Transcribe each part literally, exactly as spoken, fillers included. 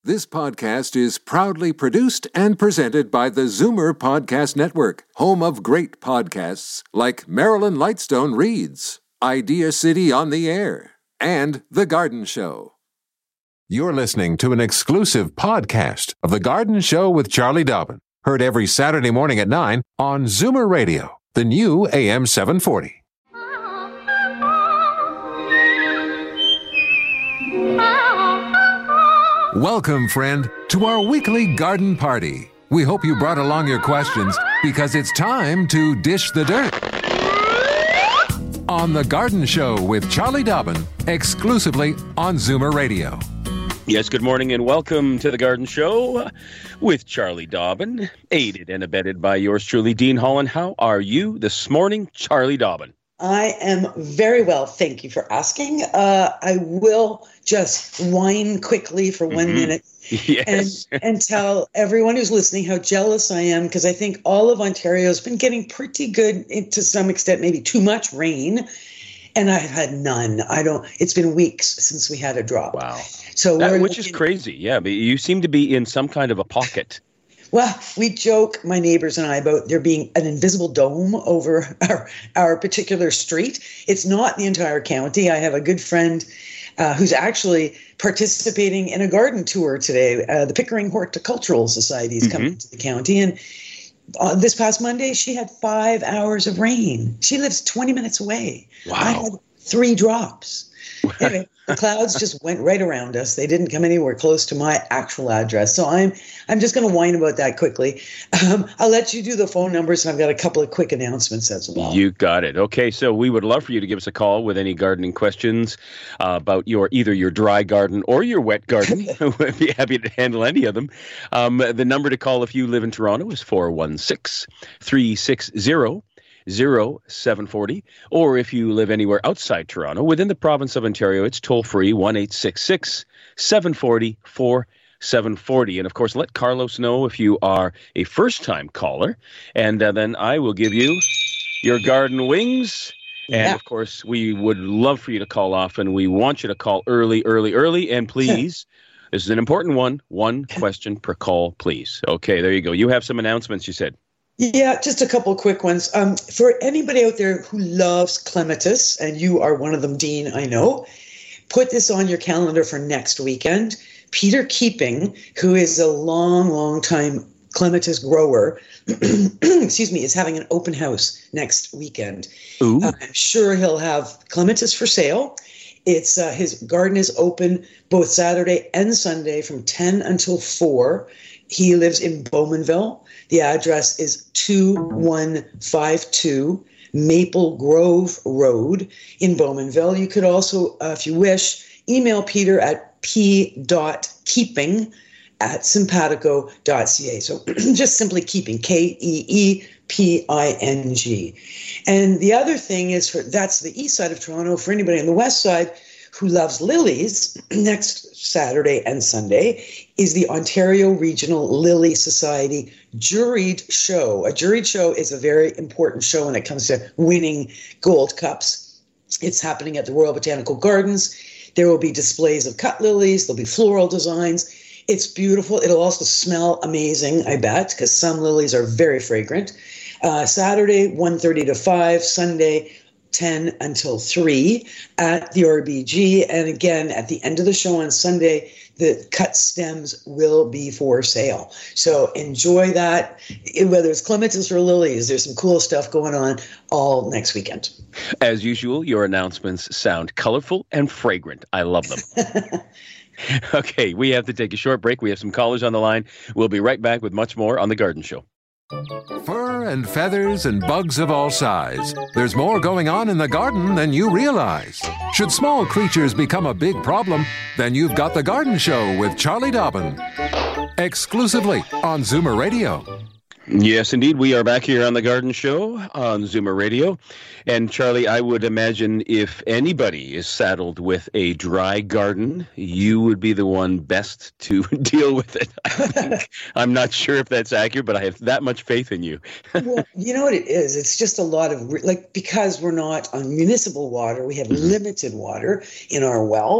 This podcast is proudly produced and presented by the Zoomer Podcast Network, home of great podcasts like Marilyn Lightstone Reads, Idea City on the Air, and The Garden Show. You're listening to an exclusive podcast of The Garden Show with Charlie Dobbin, heard every Saturday morning at nine on Zoomer Radio, the new A M seven forty. Welcome, friend, to our weekly garden party. We hope you brought along your questions because it's time to dish the dirt. On The Garden Show with Charlie Dobbin, exclusively on Zoomer Radio. Yes, good morning and welcome to The Garden Show with Charlie Dobbin, aided and abetted by yours truly, Dean Holland. How are you this morning, Charlie Dobbin? I am very well, thank you for asking. Uh, I will just whine quickly for one mm-hmm. minute yes. and, and tell everyone who's listening how jealous I am, because I think all of Ontario has been getting pretty good, to some extent, maybe too much rain, and I've had none. I don't. It's been weeks since we had a drop. Wow. So that, we're which looking, is crazy, yeah, but you seem to be in some kind of a pocket. Well, we joke, my neighbors and I, about there being an invisible dome over our, our particular street. It's not the entire county. I have a good friend uh, who's actually participating in a garden tour today. Uh, the Pickering Horticultural Society is mm-hmm. coming to the county. And uh, this past Monday, she had five hours of rain. She lives twenty minutes away. Wow. I had three drops. Anyway, the clouds just went right around us. They didn't come anywhere close to my actual address. So I'm I'm just going to whine about that quickly. Um, I'll let you do the phone numbers, and I've got a couple of quick announcements as well. You got it. Okay, so we would love for you to give us a call with any gardening questions uh, about your either your dry garden or your wet garden. We'd be happy to handle any of them. Um, the number to call if you live in Toronto is four one six, three six zero, zero seven four zero, or if you live anywhere outside Toronto, within the province of Ontario, it's toll-free one eight six six, seven four zero, four seven four zero. And of course, let Carlos know if you are a first-time caller, and uh, then I will give you your garden wings. And Yeah. of course, we would love for you to call often. We want you to call early, early, early, and please, this is an important one, one question per call, please. Okay, there you go. You have some announcements, you said. Yeah, just a couple of quick ones. Um, for anybody out there who loves clematis, and you are one of them, Dean, I know, put this on your calendar for next weekend. Peter Keeping, who is a long, long time clematis grower, excuse me, is having an open house next weekend. Ooh. Uh, I'm sure he'll have clematis for sale. It's uh, his garden is open both Saturday and Sunday from ten until four. He lives in Bowmanville. The address is two one five two Maple Grove Road in Bowmanville. You could also, uh, if you wish, email Peter at p.keeping at simpatico dot c a. So just simply keeping, K E E P I N G. And the other thing is, for that's the east side of Toronto. For anybody on the west side who loves lilies, next Saturday and Sunday is the Ontario Regional Lily Society juried show. A juried show is a very important show when it comes to winning gold cups. It's happening at the Royal Botanical Gardens. There will be displays of cut lilies. There'll be floral designs. It's beautiful. It'll also smell amazing, I bet, because some lilies are very fragrant. Uh, Saturday, one thirty to five. Sunday, ten until three at the R B G. And again, at the end of the show on Sunday, the cut stems will be for sale. So enjoy that. Whether it's clematis or lilies, there's some cool stuff going on all next weekend. As usual, your announcements sound colorful and fragrant. I love them. Okay, we have to take a short break. We have some callers on the line. We'll be right back with much more on The Garden Show. Fur and feathers and bugs of all size. There's more going on in the garden than you realize. Should small creatures become a big problem, then you've got The Garden Show with Charlie Dobbin. Exclusively on Zoomer Radio. Yes, indeed. We are back here on The Garden Show on Zoomer Radio. And Charlie, I would imagine if anybody is saddled with a dry garden, you would be the one best to deal with it. I think. I'm not sure if that's accurate, but I have that much faith in you. Well, you know what it is? It's just a lot of, like, because we're not on municipal water, we have mm-hmm. limited water in our well.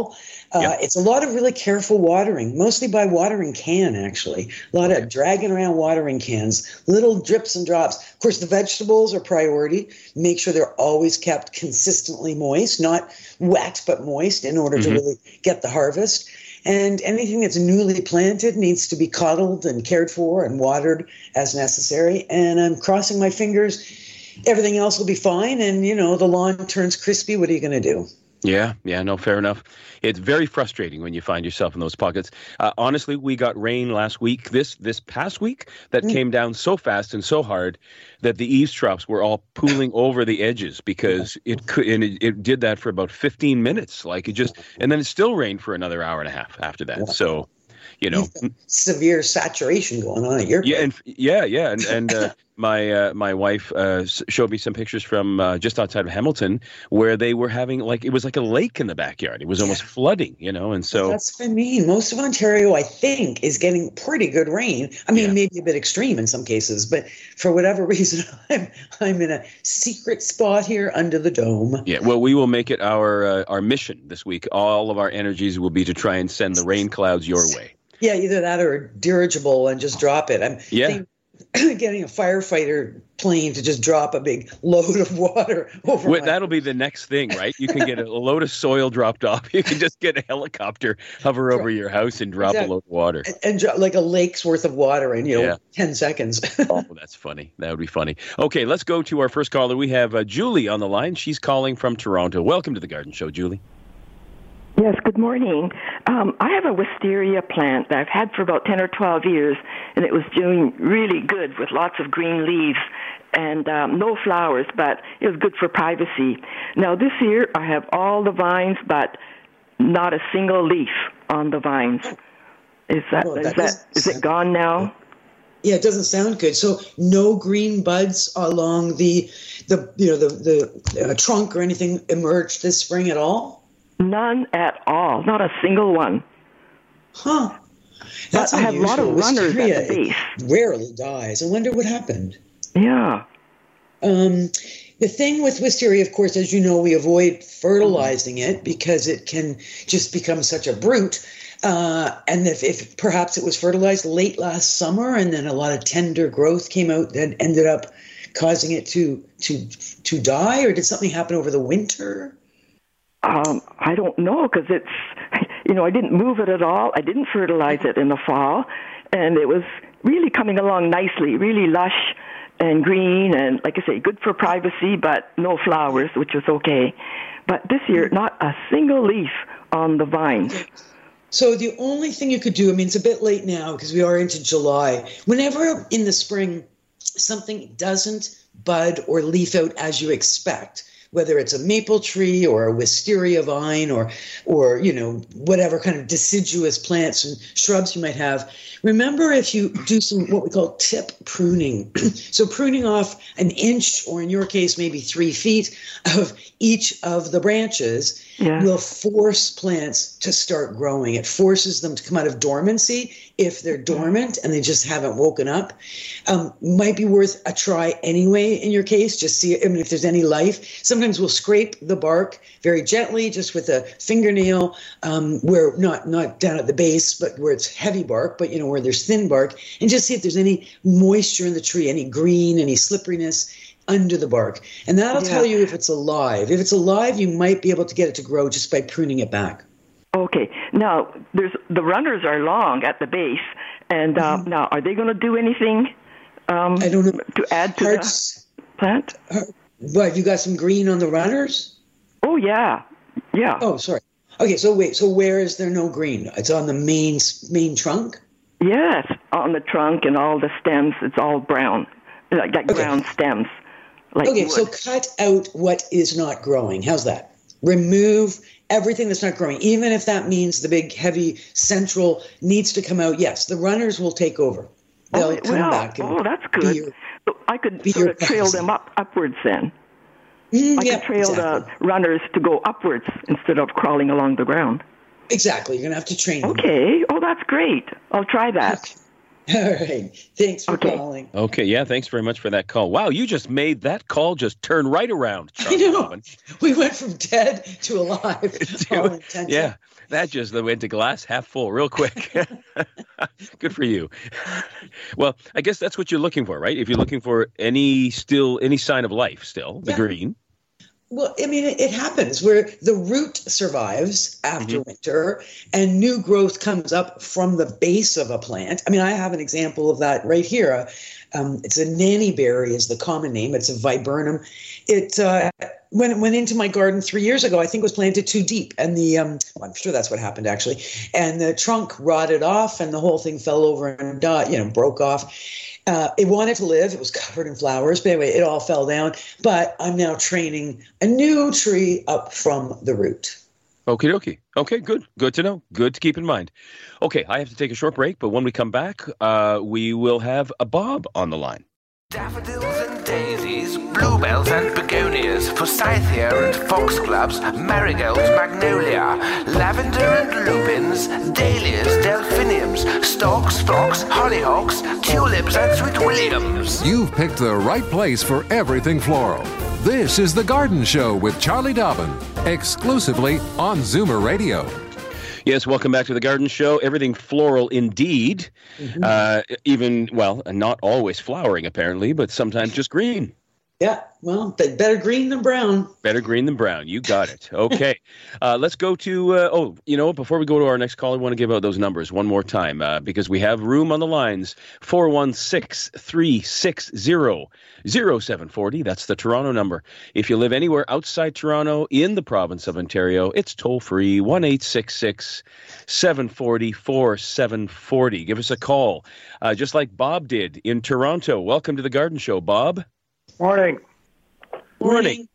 Uh, Yep. It's a lot of really careful watering, mostly by watering can, actually. A lot of dragging around watering cans, little drips and drops. Of course, the vegetables are priority. Make sure they're always kept consistently moist, not wet, but moist in order Mm-hmm. to really get the harvest. And anything that's newly planted needs to be coddled and cared for and watered as necessary. And I'm crossing my fingers. Everything else will be fine. And, you know, the lawn turns crispy. What are you going to do? Yeah, yeah, no, fair enough. It's very frustrating when you find yourself in those pockets. Uh, honestly, we got rain last week, this this past week, that Mm. came down so fast and so hard that the eavesdrops were all pooling over the edges because it could, and it, it did that for about fifteen minutes. Like it just, and then it still rained for another hour and a half after that. So, you know, You've got severe saturation going on at your yeah, place. and yeah, yeah, and and uh, my uh, my wife uh, s- showed me some pictures from uh, just outside of Hamilton where they were having like it was like a lake in the backyard. It was almost flooding, you know, and so That's what I mean. Most of Ontario, I think, is getting pretty good rain. I mean, Yeah. maybe a bit extreme in some cases, but for whatever reason, I'm I'm in a secret spot here under the dome. yeah. Well, we will make it our uh, our mission this week. All of our energies will be to try and send the rain clouds your way. Yeah, either that or a dirigible and just drop it. I'm Yeah. thinking getting a firefighter plane to just drop a big load of water over Well, my that'll be the next thing, right? You can get a load of soil dropped off. You can just get a helicopter, hover over your house, and drop Exactly. a load of water. and, and dro- like a lake's worth of water in, you know, Yeah. ten seconds. Oh, that's funny. That would be funny. Okay, let's go to our first caller. We have uh, Julie on the line. She's calling from Toronto. Welcome to the Garden Show, Julie. Yes, good morning. Um, I have a wisteria plant that I've had for about ten or twelve years, and it was doing really good with lots of green leaves and um, no flowers, but it was good for privacy. Now, this year, I have all the vines, but not a single leaf on the vines. Is that, Oh, is that that doesn't is it sound- gone now? Yeah, it doesn't sound good. So no green buds along the the you know the the uh, trunk or anything emerged this spring at all? None at all, not a single one. Huh. That's But I have a lot of unusual. runners at the Wisteria, base. it rarely dies. I wonder what happened. Yeah. Um, the thing with wisteria, of course, as you know, we avoid fertilizing it because it can just become such a brute. Uh, and if, if perhaps it was fertilized late last summer and then a lot of tender growth came out that ended up causing it to to to die, or did something happen over the winter? Um, I don't know because it's, you know, I didn't move it at all. I didn't fertilize it in the fall, and it was really coming along nicely, really lush and green, and like I say, good for privacy, but no flowers, which was okay. But this year, not a single leaf on the vines. So the only thing you could do, I mean, it's a bit late now because we are into July. Whenever in the spring something doesn't bud or leaf out as you expect, whether it's a maple tree or a wisteria vine or, or you know, whatever kind of deciduous plants and shrubs you might have, remember if you do some what we call tip pruning. So pruning off an inch, or in your case, maybe three feet of each of the branches Yeah. will force plants to start growing. It forces them to come out of dormancy if they're dormant and they just haven't woken up. Um, might be worth a try anyway in your case. Just see I mean, if there's any life. Sometimes we'll scrape the bark very gently, just with a fingernail, um, where not not down at the base, but where it's heavy bark, but you know where there's thin bark, and just see if there's any moisture in the tree, any green, any slipperiness under the bark. And that'll Yeah. tell you if it's alive. If it's alive, you might be able to get it to grow just by pruning it back. Okay. Now, there's the runners are long at the base, and uh, Mm-hmm. now are they going to do anything um, I don't know. to add to Hard, the plant? what, have you got some green on the runners? Oh yeah, yeah. Oh, sorry. Okay, so wait. So where is there no green? It's on the main main trunk? Yes, on the trunk and all the stems, it's all brown, like, like Okay. brown stems. Like Okay, wood. so cut out what is not growing. How's that? Remove everything that's not growing, even if that means the big, heavy central needs to come out. Yes, the runners will take over. They'll oh, come well, back. And oh, that's be good. your- So I could be sort your of trail boss. them up upwards then. Mm, I yeah, could trail exactly. the runners to go upwards instead of crawling along the ground. Exactly. You're going to have to train them. Okay. Oh, that's great. I'll try that. All right. Thanks for Okay. calling. Okay, yeah, thanks very much for that call. Wow, you just made that call just turn right around, I Charlie know. Dobbin. We went from dead to alive. all in ten Yeah, that just went to glass half full real quick. Good for you. Well, I guess that's what you're looking for, right? If you're looking for any still any sign of life still, the Yeah. green. Well, I mean, it, it happens where the root survives after Mhm. winter and new growth comes up from the base of a plant. I mean, I have an example of that right here. Uh, Um, it's a nannyberry is the common name. It's a viburnum. It uh, when it went into my garden three years ago, I think it was planted too deep, and the um, well, I'm sure that's what happened actually. And the trunk rotted off, and the whole thing fell over and died, you know, broke off. Uh, it wanted to live. It was covered in flowers, but anyway, it all fell down. But I'm now training a new tree up from the root. Okie dokie. Okay, good. Good to know. Good to keep in mind. Okay, I have to take a short break, but when we come back, uh, we will have a Bob on the line. Daffodils and daisies, bluebells and begonias, forsythia and foxgloves, marigolds, magnolia, lavender and lupins, dahlias, delphiniums, stalks, phlox, hollyhocks, tulips and sweet williams. You've picked the right place for everything floral. This is The Garden Show with Charlie Dobbin, exclusively on Zoomer Radio. Yes, welcome back to the Garden Show. Everything floral indeed. Mm-hmm. Uh, even, well, not always flowering apparently, but sometimes just green. Yeah, well, better green than brown. Better green than brown. You got it. Okay. uh, let's go to, uh, oh, you know what? Before we go to our next call, I want to give out those numbers one more time uh, because we have room on the lines. four one six, three six zero, zero seven four zero. That's the Toronto number. If you live anywhere outside Toronto in the province of Ontario, it's toll free, one eight six six, seven four zero, four seven four zero. Give us a call, uh, just like Bob did in Toronto. Welcome to the Garden Show, Bob. Morning. Morning.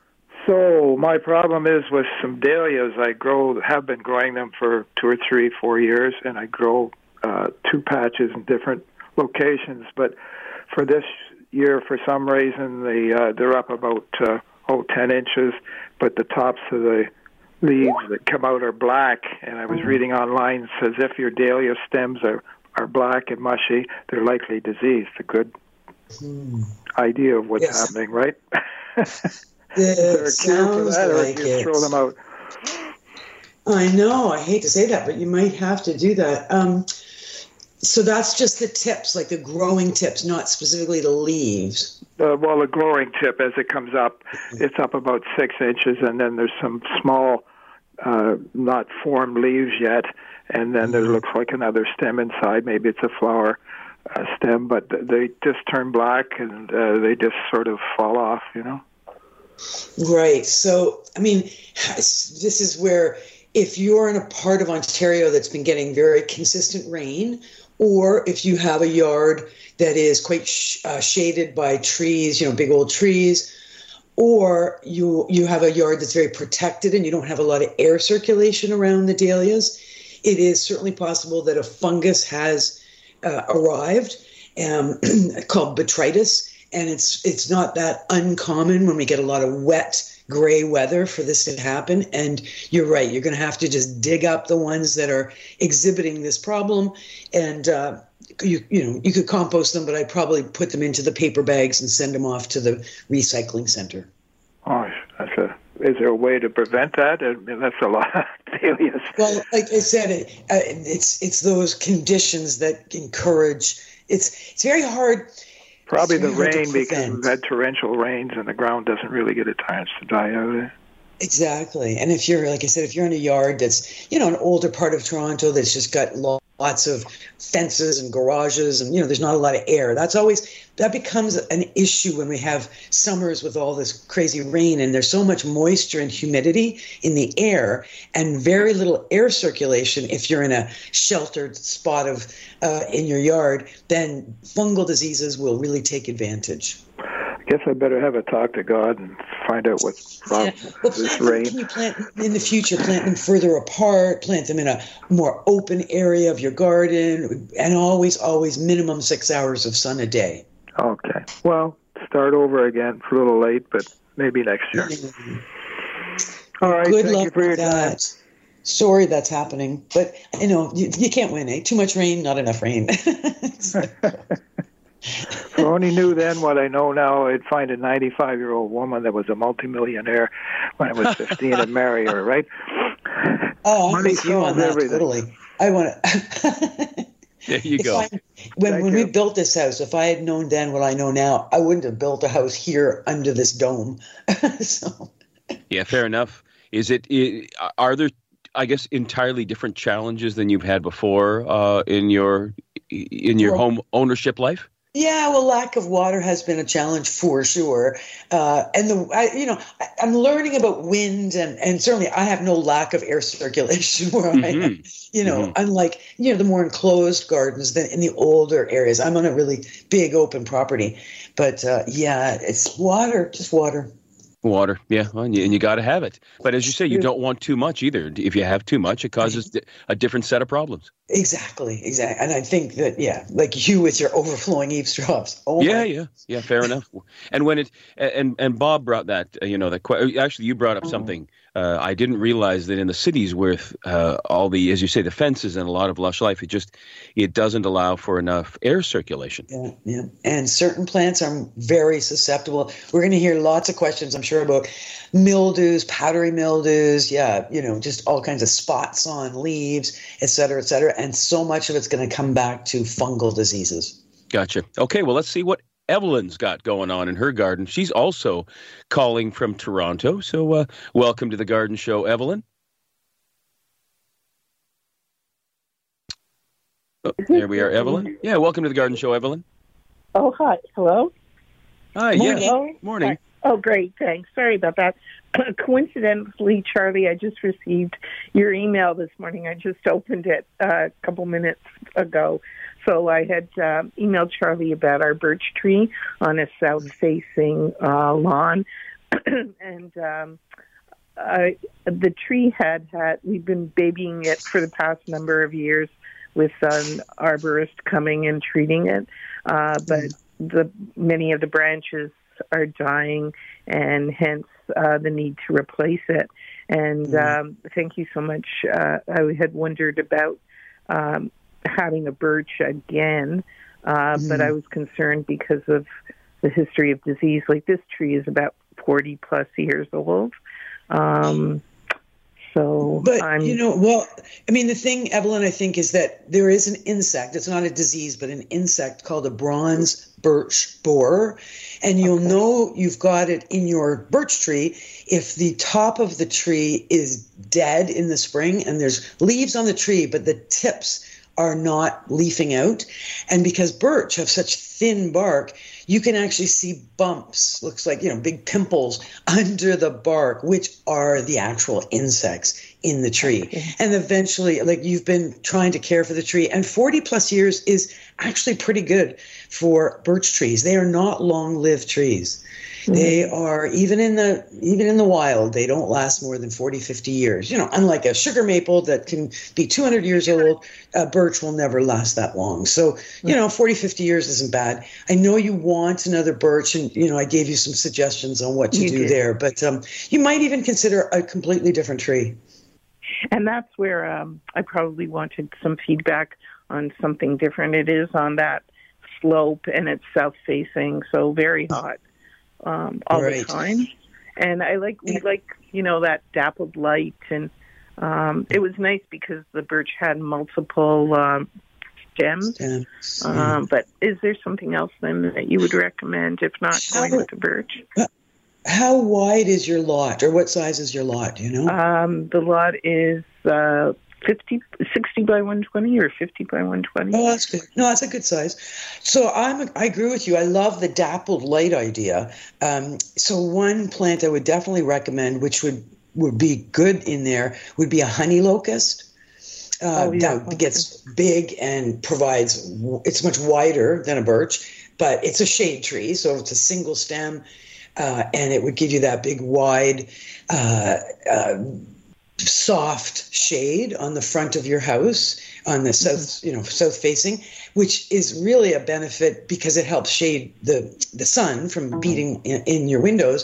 So my problem is with some dahlias. I grow, have been growing them for two or three, four years, and I grow uh, two patches in different locations. But for this year, for some reason, they uh, they're up about uh, oh ten inches, but the tops of the leaves that come out are black. And I was reading online, it says if your dahlia stems are are black and mushy, they're likely diseased. A good Hmm. idea of what's yes. happening, right? It sounds that, like or you it. Throw them out. I know. I hate to say that, but you might have to do that. Um, so that's just the tips, like the growing tips, not specifically the leaves. Uh, well, the growing tip, as it comes up, it's up about six inches, and then there's some small, uh, not formed leaves yet, and then there looks like another stem inside. Maybe it's a flower. Uh, stem, but they just turn black and uh, they just sort of fall off, you know? Right. So, I mean, this is where if you're in a part of Ontario that's been getting very consistent rain, or if you have a yard that is quite sh- uh, shaded by trees, you know, big old trees, or you you have a yard that's very protected and you don't have a lot of air circulation around the dahlias, it is certainly possible that a fungus has Uh, arrived, um, called botrytis, and it's it's not that uncommon when we get a lot of wet, gray weather for this to happen. And you're right, you're going to have to just dig up the ones that are exhibiting this problem, and uh, you you know you could compost them, but I'd probably put them into the paper bags and send them off to the recycling center. Oh, that's a. Is there a way to prevent that? I mean, that's a lot of dahlias. Well, like I said, it, uh, it's it's those conditions that encourage. It's it's very hard. Probably the very rain, because we've had torrential rains and the ground doesn't really get a chance to die out. Exactly, and if you're like I said, if you're in a yard that's you know an older part of Toronto that's just got lots of fences and garages, and you know there's not a lot of air. That's always that becomes an issue when we have summers with all this crazy rain and there's so much moisture and humidity in the air and very little air circulation. If you're in a sheltered spot of uh, in your yard, then fungal diseases will really take advantage. I guess I better have a talk to God and find out what's wrong yeah. well, with this them, rain. Can you plant in the future? Plant them further apart. Plant them in a more open area of your garden, and always, always minimum six hours of sun a day. Okay. Well, start over again. It's a little late, but maybe next year. Mm-hmm. All right. Good thank luck you for your with time. that. Sorry that's happening. But, you know, you, you can't win, eh? Too much rain, not enough rain. If I only knew then what I know now, I'd find a ninety-five-year-old woman that was a multimillionaire when I was fifteen and marry her, right? Oh, I'm Money with you on that, everything. totally. I want to... There you go. I, when Thank when you. we built this house, if I had known then what I know now, I wouldn't have built a house here under this dome. So, Yeah, fair enough. Is it, i are there, I guess, entirely different challenges than you've had before uh, in your in your Well, home ownership life? yeah, well, lack of water has been a challenge for sure. Uh, and the, I, you know, I, I'm learning about wind, and, and certainly I have no lack of air circulation where I am. You know, Mhm. unlike, you know, the more enclosed gardens than in the older areas. I'm on a really big open property, but uh, yeah, it's water, just water. Water, yeah, well, and you, and you got to have it. But as you say, you don't want too much either. If you have too much, it causes di- a different set of problems. Exactly, exactly. And I think that, yeah, like you with your overflowing eavesdrops. Oh, Yeah, my. yeah, yeah. Fair enough. And when it and and Bob brought that, uh, you know, that que- actually you brought up something. Uh, I didn't realize that in the cities with uh, all the, as you say, the fences and a lot of lush life, it just it doesn't allow for enough air circulation. Yeah, yeah. And certain plants are very susceptible. We're going to hear lots of questions, I'm sure, about mildews, powdery mildews. Yeah, you know, just all kinds of spots on leaves, et cetera, et cetera. And so much of it's going to come back to fungal diseases. Gotcha. Okay, well, let's see what Evelyn's got going on in her garden. She's also calling from Toronto. So uh, welcome to the Garden Show, Evelyn. Oh, there we are, Evelyn. Yeah, welcome to the Garden Show, Evelyn. Oh, hi. Hello? Hi, Morning. yeah. Hello? Morning. Hi. Oh, great. Thanks. Sorry about that. Coincidentally, Charlie, I just received your email this morning. I just opened it uh, a couple minutes ago. So I had uh, emailed Charlie about our birch tree on a south-facing uh, lawn. and um, I, the tree had had, we've been babying it for the past number of years with an arborist coming and treating it. Uh, but the many of the branches are dying, and hence uh, the need to replace it. And Mm. um, thank you so much. Uh, I had wondered about um, having a birch again, uh, Mm. but I was concerned because of the history of disease. Like, this tree is about forty plus years old. Um, so But, I'm, you know, well, I mean, the thing, Evelyn, I think, is that there is an insect. It's not a disease, but an insect called a bronze birch borer. And you'll Okay. know you've got it in your birch tree if the top of the tree is dead in the spring and there's leaves on the tree, but the tips are not leafing out. And because birch have such thin bark, you can actually see bumps, looks like, you know, big pimples under the bark, which are the actual insects in the tree. Okay. And eventually, like, you've been trying to care for the tree, and forty plus years is actually pretty good for birch trees. They are not long-lived trees. They are, even in the even in the wild, they don't last more than forty, fifty years. You know, unlike a sugar maple that can be two hundred years old, uh, birch will never last that long. So, you know, forty, fifty years isn't bad. I know you want another birch, and, you know, I gave you some suggestions on what to You do did. there, but um, you might even consider a completely different tree. And that's where um, I probably wanted some feedback on something different. It is on that slope, and it's south-facing, so very hot um, all Right. the time. And I like we like you know that dappled light, and um, it was nice because the birch had multiple um, stems. Stems, Um, but is there something else then that you would recommend, if not going How- with the birch? How wide is your lot, or what size is your lot? Do you know? Um, the lot is uh, fifty, sixty by one twenty or fifty by one twenty. Oh, that's good. No, that's a good size. So I'm, I agree with you. I love the dappled light idea. Um, so one plant I would definitely recommend, which would, would be good in there, would be a honey locust. Uh, Oh, yeah. That gets big and provides, it's much wider than a birch, but it's a shade tree. So it's a single stem, uh, and it would give you that big, wide, uh, uh, soft shade on the front of your house, on the south, you know, south facing, which is really a benefit because it helps shade the the sun from beating in, in your windows.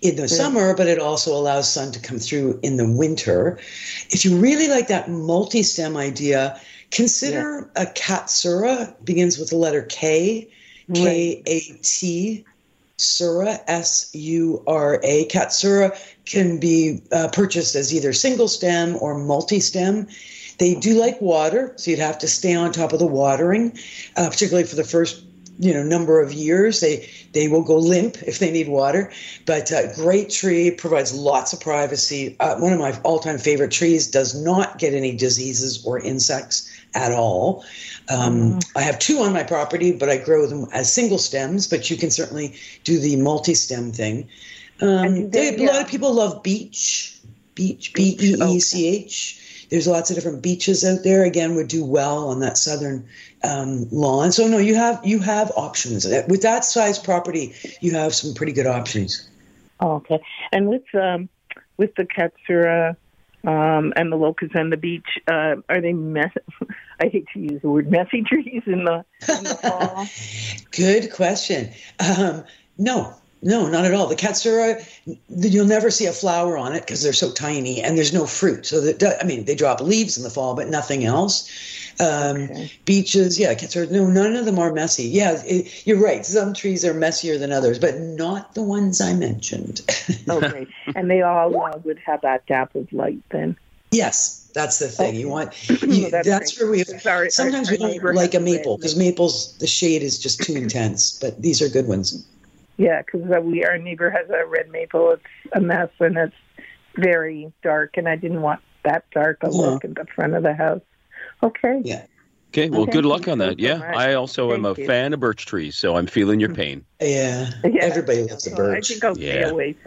in the summer, but it also allows sun to come through in the winter. If you really like that multi-stem idea, consider yeah. a Katsura, begins with the letter K, right. K A T, Sura, S U R A. Katsura can be uh, purchased as either single stem or multi-stem. They do like water, so you'd have to stay on top of the watering, uh, particularly for the first you know, number of years. They they will go limp if they need water. But uh, great tree, provides lots of privacy. Uh, one of my all-time favorite trees, does not get any diseases or insects at all. Um, mm. I have two on my property, but I grow them as single stems, but you can certainly do the multi-stem thing. Um, they, they, yeah. A lot of people love beech, beech, B E E C H. There's lots of different beaches out there. Again, would do well on that southern um, lawn. So no, you have you have options with that size property. You have some pretty good options. Oh, okay, and with um, with the Katsura um, and the locust and the beech, uh, are they mess? I hate to use the word messy trees in the, in the fall. Good question. Um, no. No, not at all. The Katsura, you'll never see a flower on it because they're so tiny, and there's no fruit. So, that, I mean, they drop leaves in the fall, but nothing else. Um, okay. Beeches, yeah, Katsura, no, none of them are messy. Yeah, it, you're right. Some trees are messier than others, but not the ones I mentioned. Okay, and they all uh, would have that gap of light then? Yes, that's the thing. Okay. You want, you, that's, that's where we have, Sorry, sometimes our, we don't like a maple because maples, the shade is just too intense, but these are good ones. Yeah, because we our neighbor has a red maple. It's a mess, and it's very dark, and I didn't want that dark a look yeah. at the front of the house. Okay. Yeah. Okay, well, okay. good luck on that. Yeah, so I also Thank am a you. fan of birch trees, so I'm feeling your pain. Yeah, yeah. Everybody loves a birch. I think I'll stay yeah. away.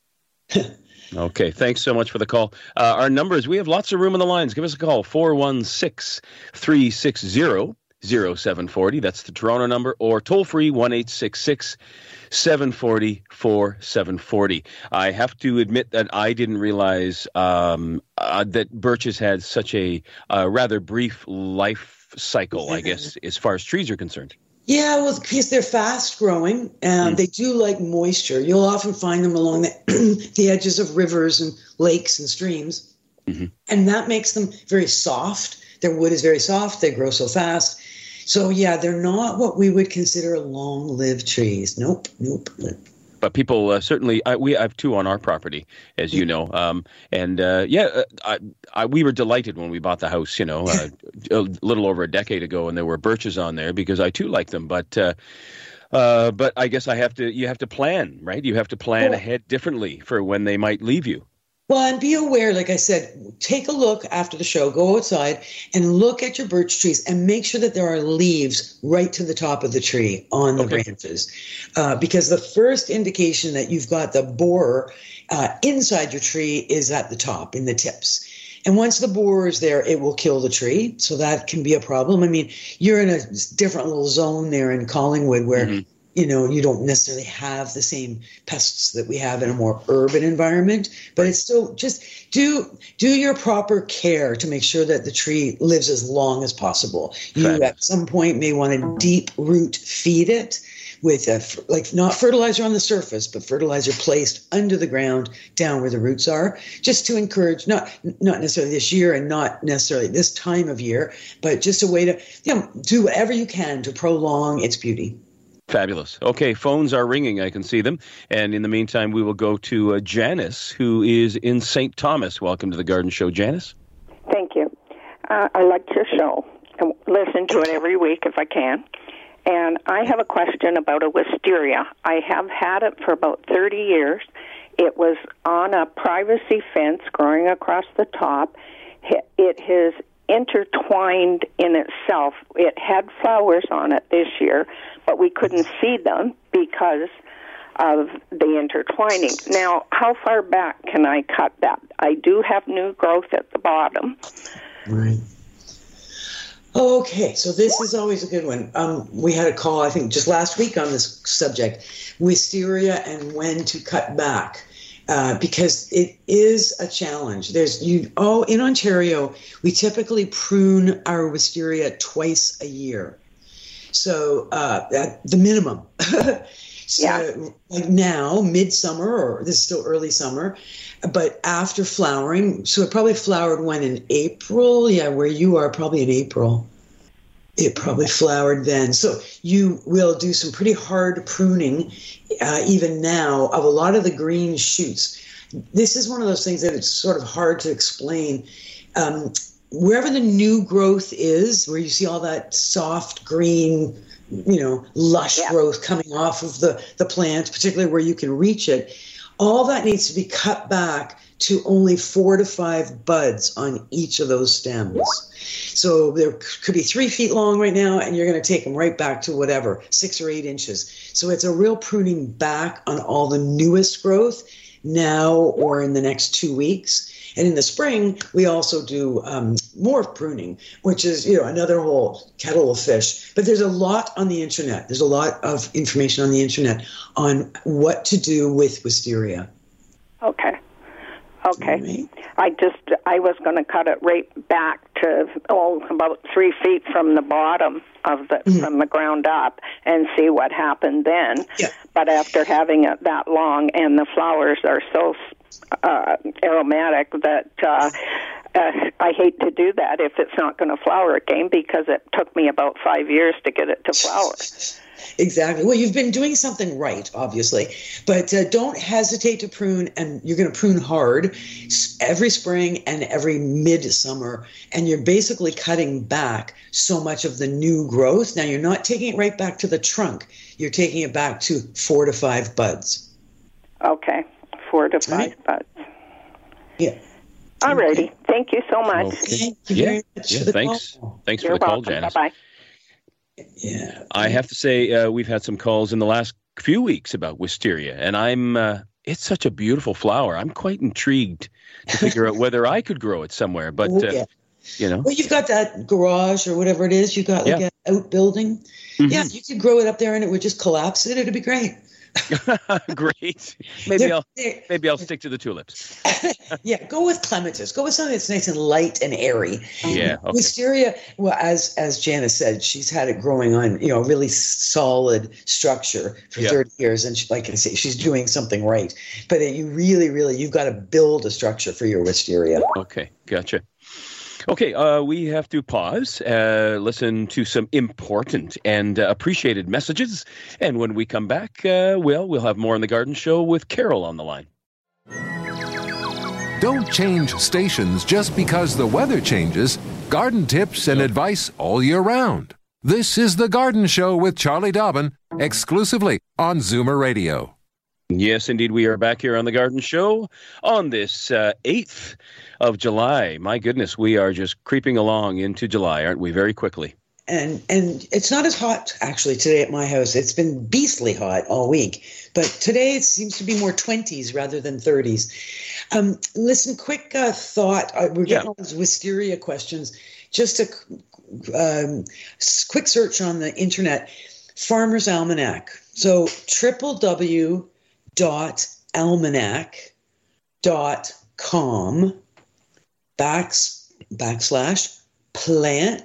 Okay, thanks so much for the call. Uh, our numbers, we have lots of room on the lines. Give us a call, four one six, three six zero, zero seven four zero. That's the Toronto number, or toll free, one eight six six, seven four zero, four seven four zero. I have to admit that I didn't realize um, uh, that birches had such a uh, rather brief life cycle, I guess, as far as trees are concerned. Yeah, well, because they're fast growing and mm. they do like moisture. You'll often find them along the, the edges of rivers and lakes and streams. Mm-hmm. And that makes them very soft. Their wood is very soft. They grow so fast. So, yeah, they're not what we would consider long-lived trees. Nope, nope. But people uh, certainly, I, we have two on our property, as you know. Um, and, uh, yeah, uh, I, I, we were delighted when we bought the house, you know, uh, a little over a decade ago, and there were birches on there because I, too, like them. But uh, uh, but I guess I have to, you have to plan, right? You have to plan well, ahead differently for when they might leave you. Well, and be aware, like I said, take a look after the show, go outside and look at your birch trees and make sure that there are leaves right to the top of the tree on the okay. branches. Uh, because the first indication that you've got the borer uh, inside your tree is at the top, in the tips. And once the borer is there, it will kill the tree. So that can be a problem. I mean, you're in a different little zone there in Collingwood where mm-hmm. you know, you don't necessarily have the same pests that we have in a more urban environment, but it's still just do do your proper care to make sure that the tree lives as long as possible. You Fact. At some point may want to deep root feed it with a, like not fertilizer on the surface, but fertilizer placed under the ground down where the roots are, just to encourage, not not necessarily this year and not necessarily this time of year, but just a way to, you know, do whatever you can to prolong its beauty. Fabulous. Okay, phones are ringing. I can see them. And in the meantime, we will go to uh, Janice, who is in Saint Thomas. Welcome to the Garden Show, Janice. Thank you. Uh, I like your show. I listen to it every week if I can. And I have a question about a wisteria. I have had it for about thirty years. It was on a privacy fence growing across the top. It has intertwined in itself. It had flowers on it this year, but we couldn't see them because of the intertwining. Now, how far back can I cut that? I do have new growth at the bottom. Right. Okay, so this is always a good one. Um, we had a call, I think, just last week on this subject, wisteria and when to cut back. Uh, because it is a challenge. There's you. Oh, in Ontario, we typically prune our wisteria twice a year, so uh, at the minimum. So, Yeah. like now, midsummer, or this is still early summer, but after flowering, so it probably flowered when in April? Yeah, where you are, probably in April. It probably flowered then. So you will do some pretty hard pruning, uh, even now, of a lot of the green shoots. This is one of those things that it's sort of hard to explain. Um, wherever the new growth is, where you see all that soft green, you know, lush Yeah. growth coming off of the, the plant, particularly where you can reach it, all that needs to be cut back to only four to five buds on each of those stems. So there could be three feet long right now, and you're going to take them right back to whatever, six or eight inches. So it's a real pruning back on all the newest growth now or in the next two weeks. And in the spring, we also do um, more pruning, which is, you know, another whole kettle of fish. But there's a lot on the internet. There's a lot of information on the internet on what to do with wisteria. Okay. Okay. Right. I just, I was going to cut it right back to, oh, about three feet from the bottom of the, mm-hmm. from the ground up and see what happened then. Yeah. But after having it that long and the flowers are so uh, aromatic that uh, uh, I hate to do that if it's not going to flower again, because it took me about five years to get it to flower. Exactly. Well, you've been doing something right, obviously, but uh, don't hesitate to prune, and you're going to prune hard every spring and every midsummer, and you're basically cutting back so much of the new growth. Now, you're not taking it right back to the trunk. You're taking it back to four to five buds. Okay, four to five right. buds. Yeah. All righty. Thank you so much. Okay. Thank you Yeah, very much yeah for the thanks. call. Thanks You're for the call, welcome. Janice. Bye-bye. Yeah. I have to say, uh, we've had some calls in the last few weeks about wisteria, and I'm, uh, it's such a beautiful flower. I'm quite intrigued to figure out whether I could grow it somewhere, but, Oh, uh, yeah. you know. Well, you've got that garage or whatever it is. You've got like Yeah. an outbuilding. Mhm. Yeah, you could grow it up there and it would just collapse it. It'd be great. Great. Maybe They're- I'll they're- maybe I'll stick to the tulips. Yeah, go with clematis. Go with something that's nice and light and airy. Yeah, okay. Wisteria, well, as as Janice said, she's had it growing on, you know, really solid structure for Yeah. thirty years, and she, like I say, she's doing something right. But you really, really, you've got to build a structure for your wisteria. Okay, gotcha. Okay, uh, we have to pause, uh, listen to some important and uh, appreciated messages, and when we come back, uh, well, we'll have more on the Garden Show with Carol on the line. Don't change stations just because the weather changes. Garden tips and advice all year round. This is The Garden Show with Charlie Dobbin, exclusively on Zoomer Radio. Yes, indeed, we are back here on the Garden Show on this uh, eighth of July. My goodness, we are just creeping along into July, aren't we, very quickly? And and it's not as hot actually today at my house. It's been beastly hot all week, but today it seems to be more twenties rather than thirties. Um, listen, quick uh, thought. Uh, we're getting Yeah. all these wisteria questions. Just a um, s- quick search on the internet, Farmer's Almanac. So triple W dot almanac dot com backs backslash plant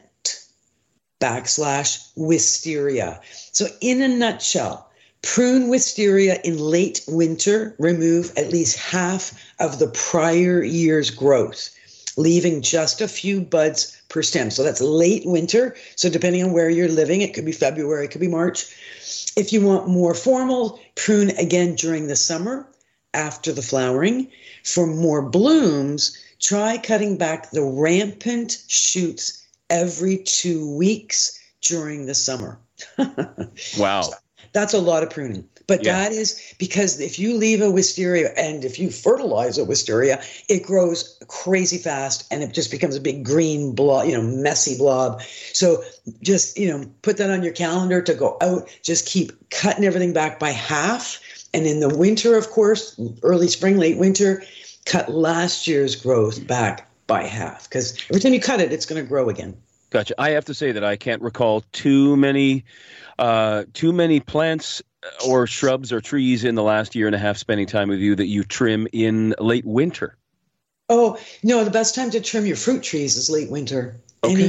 backslash wisteria. So in a nutshell, prune wisteria in late winter, remove at least half of the prior year's growth, leaving just a few buds per stem. So that's late winter. So depending on where you're living, it could be February, it could be March. If you want more formal, prune again during the summer after the flowering. For more blooms, try cutting back the rampant shoots every two weeks during the summer. Wow. That's a lot of pruning. But Yeah. that is because if you leave a wisteria and if you fertilize a wisteria, it grows crazy fast and it just becomes a big green blob, you know, messy blob. So just, you know, put that on your calendar to go out. Just keep cutting everything back by half. And in the winter, of course, early spring, late winter, cut last year's growth back by half. Because every time you cut it, it's going to grow again. Gotcha. I have to say that I can't recall too many, uh, too many plants or shrubs or trees in the last year and a half spending time with you that you trim in late winter. Oh, no, the best time to trim your fruit trees is late winter. Okay. Any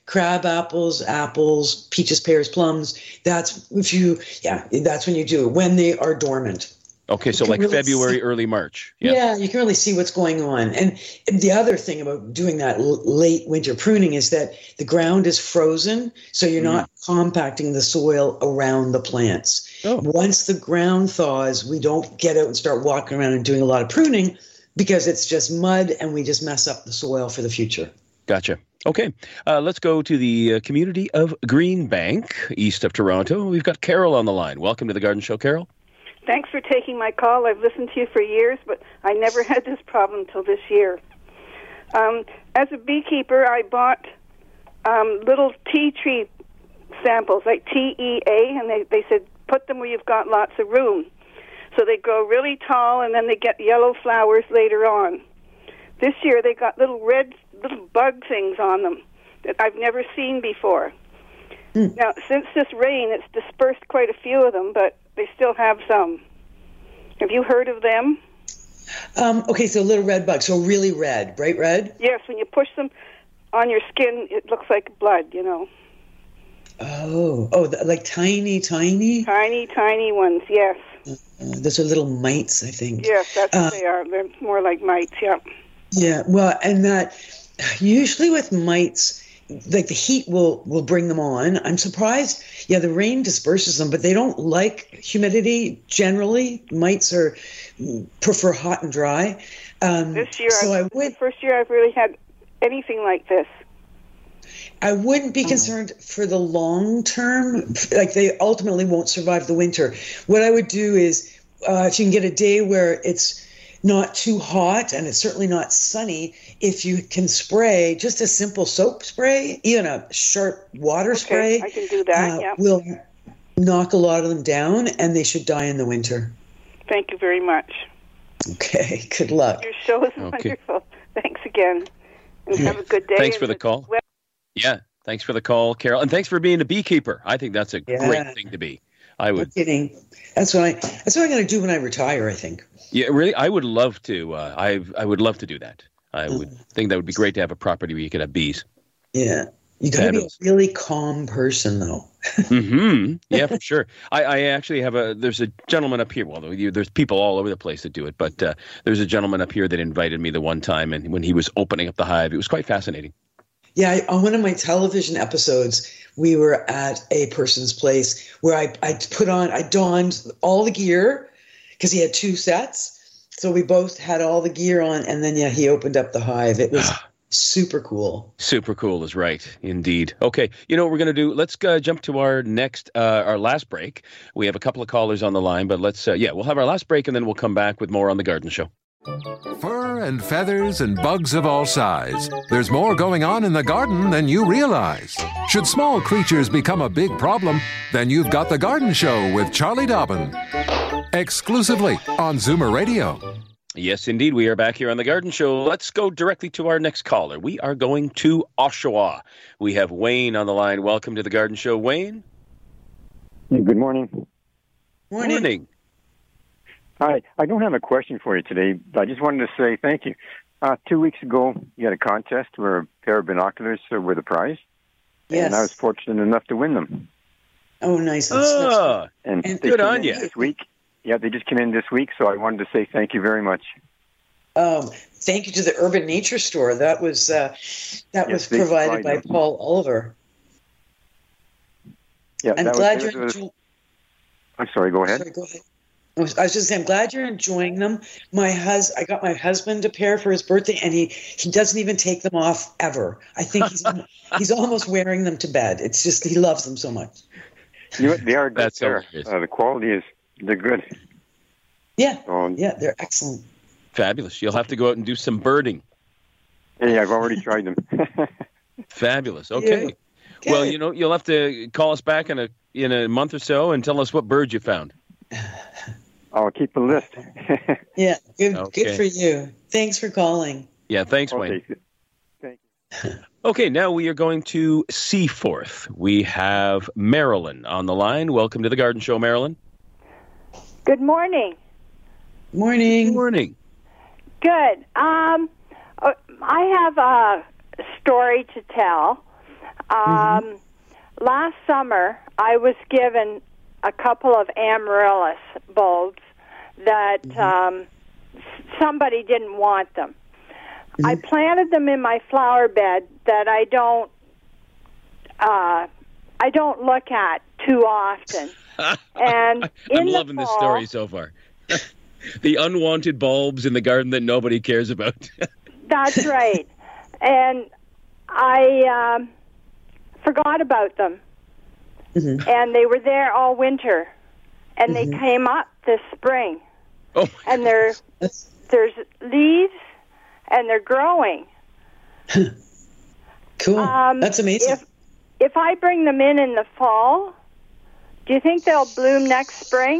crab apples, apples, peaches, pears, plums. That's if you, yeah, that's when you do it, when they are dormant. Okay, so like really February, see, early March. Yeah. yeah, you can really see what's going on. And the other thing about doing that l- late winter pruning is that the ground is frozen, so you're mm. not compacting the soil around the plants. Oh. Once the ground thaws, we don't get out and start walking around and doing a lot of pruning because it's just mud and we just mess up the soil for the future. Gotcha. Okay, uh, let's go to the uh, community of Greenbank, east of Toronto. We've got Carol on the line. Welcome to the Garden Show, Carol. Thanks for taking my call. I've listened to you for years, but I never had this problem till this year. Um, as a beekeeper, I bought um, little tea tree samples, like T E A, and they, they said, put them where you've got lots of room. So they grow really tall, and then they get yellow flowers later on. This year, they got little red little bug things on them that I've never seen before. Mm. Now, since this rain, it's dispersed quite a few of them, but they still have some. Have you heard of them? Um, okay, so little red bugs, so really red, bright red? Yes, when you push them on your skin, it looks like blood, you know. Oh, oh, like tiny, tiny? Tiny, tiny ones, yes. Uh, those are little mites, I think. Yes, that's uh, what they are. They're more like mites, yeah. Yeah, well, and that, usually with mites, like the heat will, will bring them on. I'm surprised. Yeah, the rain disperses them, but they don't like humidity generally. Mites are prefer hot and dry. Um, this year, so I, I would, the first year I've really had anything like this. I wouldn't be concerned oh. for the long term. Like they ultimately won't survive the winter. What I would do is, uh, if you can get a day where it's not too hot and it's certainly not sunny, if you can spray just a simple soap spray, even a sharp water okay, spray, I can do that. Uh, yeah. will knock a lot of them down, and they should die in the winter. Thank you very much. Okay, good luck. Your show is okay. wonderful. Thanks again, and have a good day. Thanks for the call. Well- yeah, thanks for the call, Carol, and thanks for being a beekeeper. I think that's a yeah. great thing to be. I would. No kidding. That's what I. That's what I'm going to do when I retire, I think. Yeah, really, I would love to. Uh, I I would love to do that. I would mm. think that would be great to have a property where you could have bees. Yeah, you got to be a really calm person, though. mm-hmm. Yeah, for sure. I, I actually have a. There's a gentleman up here. Well, there's people all over the place that do it, but uh, there's a gentleman up here that invited me the one time, and when he was opening up the hive, it was quite fascinating. Yeah, I, on one of my television episodes, we were at a person's place where I I put on, I donned all the gear because he had two sets. So we both had all the gear on, and then, yeah, he opened up the hive. It was super cool. Super cool is right, indeed. Okay, you know what we're going to do? Let's uh, jump to our next, uh, our last break. We have a couple of callers on the line, but let's, uh, yeah, we'll have our last break, and then we'll come back with more on The Garden Show. Fur and feathers and bugs of all size. There's more going on in the garden than you realize. Should small creatures become a big problem, then you've got The Garden Show with Charlie Dobbin. Exclusively on Zoomer Radio. Yes, indeed. We are back here on The Garden Show. Let's go directly to our next caller. We are going to Oshawa. We have Wayne on the line. Welcome to The Garden Show, Wayne. Good morning. Morning. Morning. Hi. I don't have a question for you today, but I just wanted to say thank you. Uh, two weeks ago, you had a contest where a pair of binoculars were the prize. Yes. And I was fortunate enough to win them. Oh, nice. That's, oh, that's and, and good on you. This week. Yeah, they just came in this week, so I wanted to say thank you very much. Um, thank you to the Urban Nature Store. That was uh, that yes, was provided by them. Paul Oliver. Yeah, I'm that glad was, you're was, enjoying. I'm sorry. Go ahead. Sorry, go ahead. I was, I was just saying, I'm glad you're enjoying them. My hus, I got my husband a pair for his birthday, and he, he doesn't even take them off ever. I think he's he's almost wearing them to bed. It's just he loves them so much. You know, they are good. That's there. Uh, the quality is they're good. Yeah, um, yeah, they're excellent. Fabulous. You'll have to go out and do some birding. Hey, I've already tried them. Fabulous. Okay. Yeah. Well, you know, you'll have to call us back in a in a month or so and tell us what bird you found. I'll keep a list. Yeah, good, okay. Good for you. Thanks for calling. Yeah, thanks, okay. Wayne. Thank you. Okay, now we are going to Seaforth. We have Marilyn on the line. Welcome to The Garden Show, Marilyn. Good morning. Morning. Good morning. Good. Um, I have a story to tell. Um, Mm-hmm. Last summer, I was given a couple of amaryllis bulbs that Mm-hmm. um, somebody didn't want them. Mm-hmm. I planted them in my flower bed that I don't uh, I don't look at too often. And in I'm the loving fall, this story so far. The unwanted bulbs in the garden that nobody cares about. That's right. And I um, forgot about them. Mm-hmm. And they were there all winter. And Mm-hmm. they came up this spring. Oh, and there, there's leaves, and they're growing. Cool. Um, That's amazing. If, if I bring them in in the fall, do you think they'll bloom next spring?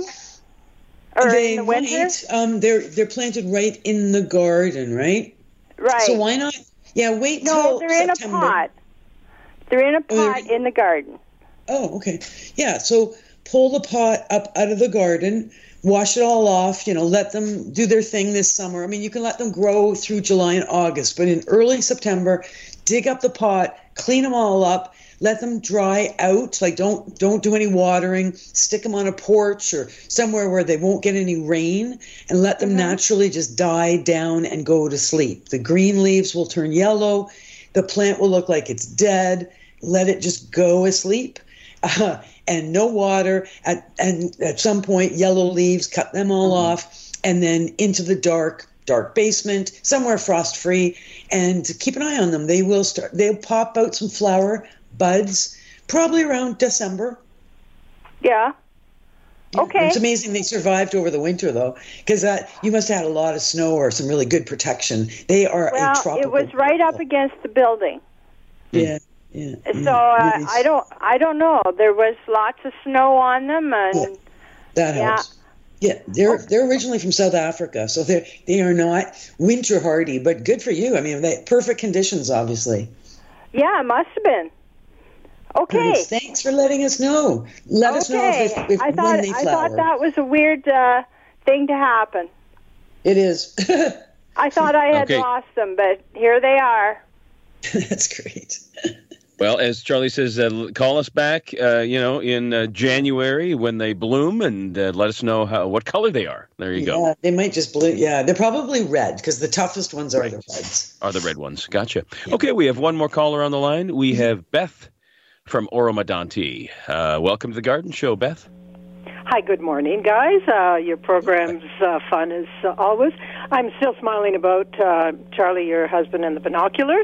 Or they in the winter? might. Um, they're they're planted right in the garden, right? Right. So why not? Yeah, wait No, till they're in September. a pot. They're in a Oh, they're pot in the garden. Oh, okay. Yeah, so pull the pot up out of the garden, wash it all off, you know, let them do their thing this summer. I mean, you can let them grow through July and August, but in early September, dig up the pot, clean them all up, let them dry out. Like don't don't do any watering. Stick them on a porch or somewhere where they won't get any rain, and let them mm-hmm. naturally just die down and go to sleep. The green leaves will turn yellow. The plant will look like it's dead. Let it just go asleep. Uh, and no water. At, and at some point, yellow leaves, cut them all mm-hmm. off, and then into the dark, dark basement, somewhere frost-free, and keep an eye on them. They will start. They'll pop out some flower buds, probably around December. Yeah. Yeah. Okay. It's amazing they survived over the winter, though, because uh, you must have had a lot of snow or some really good protection. They are well, a tropical. It was right up against the building. Yeah. Yeah, so yeah, uh, really. I don't, I don't know. There was lots of snow on them, and yeah, that yeah. helps. Yeah, they're they're originally from South Africa, so they they are not winter hardy, but good for you. I mean, they perfect conditions, obviously. Yeah, it must have been. Okay. Nice. Thanks for letting us know. Let okay. us know if, if, if I thought, when they I flower. thought that was a weird uh, thing to happen. It is. I thought I had Okay. lost them, but here they are. That's great. Well, as Charlie says, uh, call us back, uh, you know, in uh, January when they bloom, and uh, let us know how what color they are. There you yeah, go. They might just blue. Yeah, they're probably red because the toughest ones are Right. the reds. Are the red ones. Gotcha. Okay, we have one more caller on the line. We have Beth from Oromadanti. Uh, welcome to the Garden Show, Beth. Hi, good morning, guys. Uh, your program's uh, fun as uh, always. I'm still smiling about uh, Charlie, your husband, and the binoculars.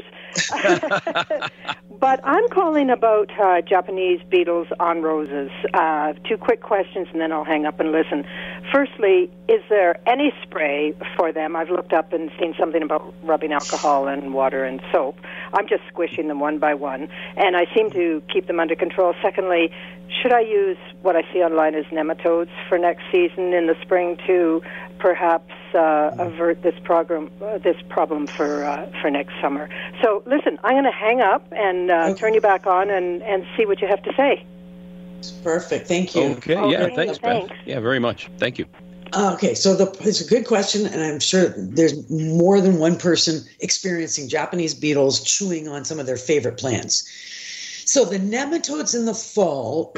But I'm calling about uh, Japanese beetles on roses. Uh, two quick questions, and then I'll hang up and listen. Firstly, is there any spray for them? I've looked up and seen something about rubbing alcohol and water and soap. I'm just squishing them one by one, and I seem to keep them under control. Secondly, should I use what I see online as nematodes for next season in the spring to perhaps uh, avert this program, uh, this problem for uh, for next summer? So, listen, I'm going to hang up and uh, Okay. turn you back on and, and see what you have to say. Perfect. Thank you. Okay, Okay, yeah, thanks, thanks. Beth. Yeah, very much. Thank you. Okay, so the, it's a good question, and I'm sure there's more than one person experiencing Japanese beetles chewing on some of their favorite plants. So the nematodes in the fall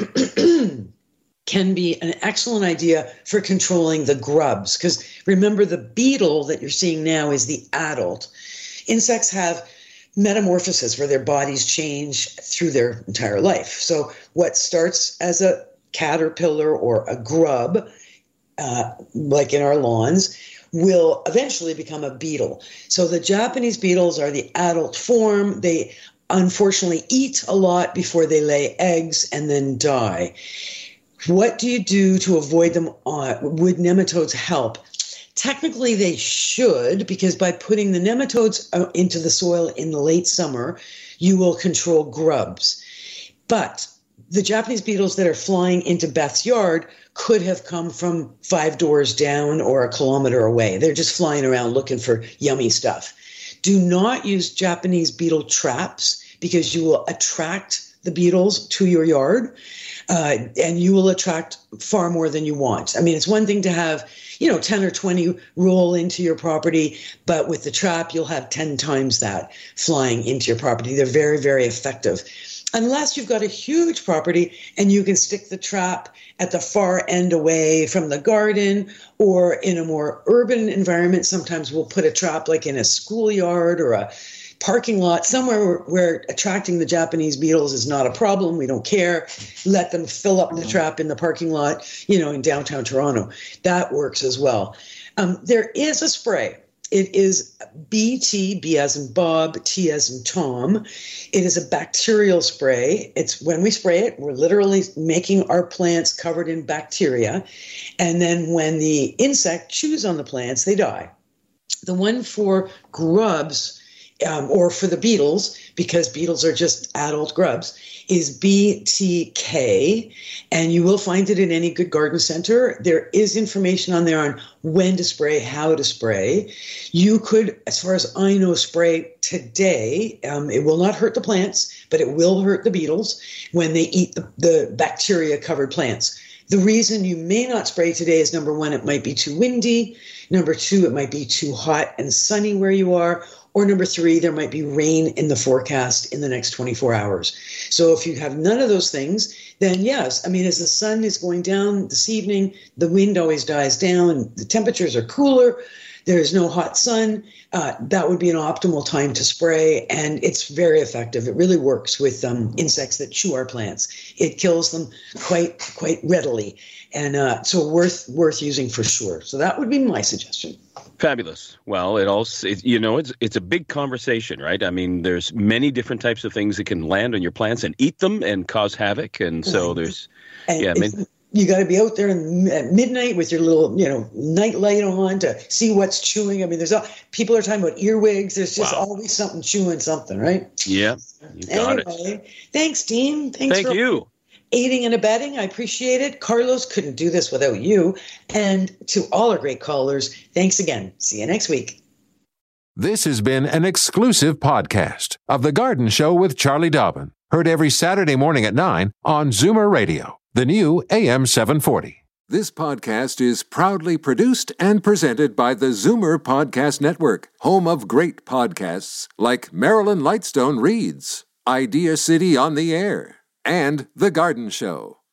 can be an excellent idea for controlling the grubs, because remember, the beetle that you're seeing now is the adult. Insects have metamorphosis where their bodies change through their entire life. So what starts as a caterpillar or a grub, uh, like in our lawns, will eventually become a beetle. So the Japanese beetles are the adult form. They unfortunately eat a lot before they lay eggs and then die. What do you do to avoid them? Uh, would nematodes help? Technically, they should, because by putting the nematodes uh, into the soil in the late summer, you will control grubs. But the Japanese beetles that are flying into Beth's yard could have come from five doors down or a kilometer away. They're just flying around looking for yummy stuff. Do not use Japanese beetle traps, because you will attract the beetles to your yard, uh, and you will attract far more than you want. I mean, it's one thing to have, you know, ten or twenty roll into your property, but with the trap, you'll have ten times that flying into your property. They're very, very effective. unless you've got a huge property and you can stick the trap at the far end away from the garden, or in a more urban environment, sometimes we'll put a trap like in a schoolyard or a parking lot, somewhere where, where attracting the Japanese beetles is not a problem. We don't care. Let them fill up the trap in the parking lot, you know, in downtown Toronto. That works as well. Um, there is a spray. It is B T, B as in Bob, T as in Tom. It is a bacterial spray. It's when we spray it, we're literally making our plants covered in bacteria. And then when the insect chews on the plants, they die. The one for grubs, um, or for the beetles, because beetles are just adult grubs, is B T K, and you will find it in any good garden center. There is information on there on when to spray, how to spray. You could, as far as I know, spray today. Um, it will not hurt the plants, but it will hurt the beetles when they eat the, the bacteria-covered plants. The reason you may not spray today is, number one, it might be too windy. Number two, it might be too hot and sunny where you are. Or number three, there might be rain in the forecast in the next twenty-four hours. So if you have none of those things, then yes, I mean, as the sun is going down this evening, the wind always dies down, the temperatures are cooler, there's no hot sun, uh, that would be an optimal time to spray, and it's very effective. It really works with um, insects that chew our plants. It kills them quite quite readily, and uh, so worth worth using for sure. So that would be my suggestion. Fabulous. Well, it also, it, you know, it's it's a big conversation, right? I mean, there's many different types of things that can land on your plants and eat them and cause havoc, and so there's, and yeah, I mean. You got to be out there in, at midnight with your little, you know, night light on to see what's chewing. I mean, there's all, people are talking about earwigs. There's just wow. always something chewing something, right? Yeah, you got anyway, it. Thanks, Dean. Thanks Thank for you. aiding and abetting. I appreciate it. Carlos couldn't do this without you. And to all our great callers, thanks again. See you next week. This has been an exclusive podcast of The Garden Show with Charlie Dobbin. Heard every Saturday morning at nine on Zoomer Radio, the new A M seven forty. This podcast is proudly produced and presented by the Zoomer Podcast Network, home of great podcasts like Marilyn Lightstone Reads, Idea City on the Air, and The Garden Show.